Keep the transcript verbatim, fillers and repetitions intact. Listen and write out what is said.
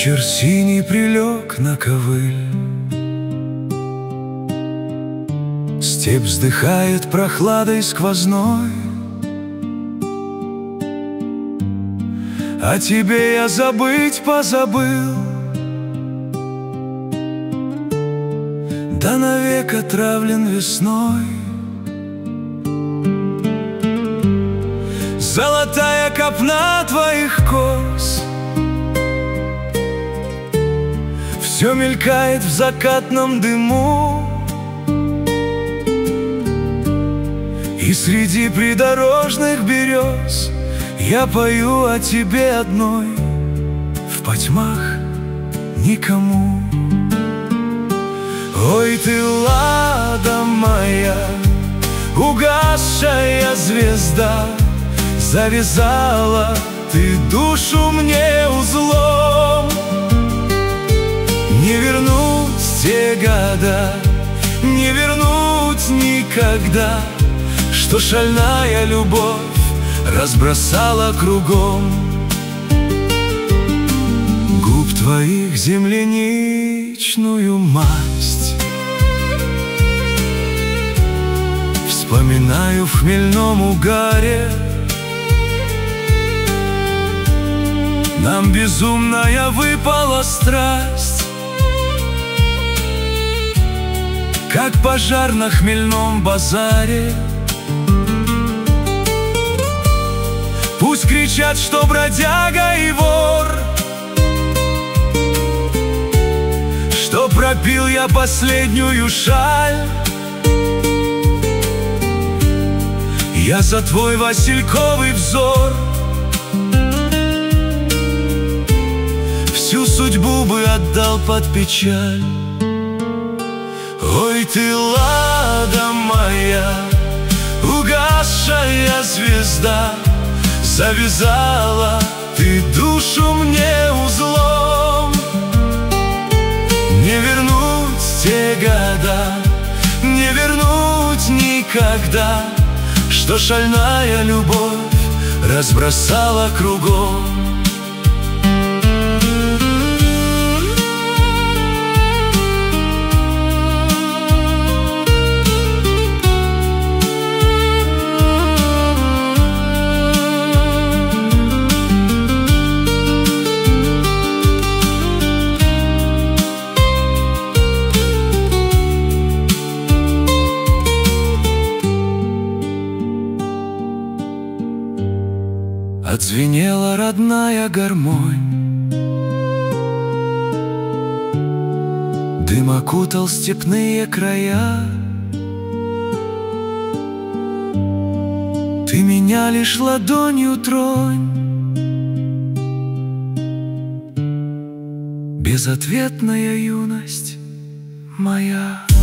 Вечер синий прилег на ковыль, степь вздыхает прохладой сквозной. О тебе я забыть позабыл, да навек отравлен весной. Золотая копна твоих кос все мелькает в закатном дыму, и среди придорожных берез я пою о тебе одной, в потьмах никому. Ой, ты, лада моя, угасшая звезда, завязала ты душу мне узлом. Не вернуть те года, не вернуть никогда, что шальная любовь разбросала кругом. Губ твоих земляничную масть вспоминаю в хмельном угаре. Нам безумная выпала страсть, как пожар на хмельном базаре. Пусть кричат, что бродяга и вор, что пропил я последнюю шаль. Я за твой васильковый взор всю судьбу бы отдал под печаль. Ой, ты, лада моя, угасшая звезда, завязала ты душу мне узлом. Не вернуть те года, не вернуть никогда, что шальная любовь разбросала кругом. Отзвенела родная гармонь, дым окутал степные края. Ты меня лишь ладонью тронь, безответная юность моя.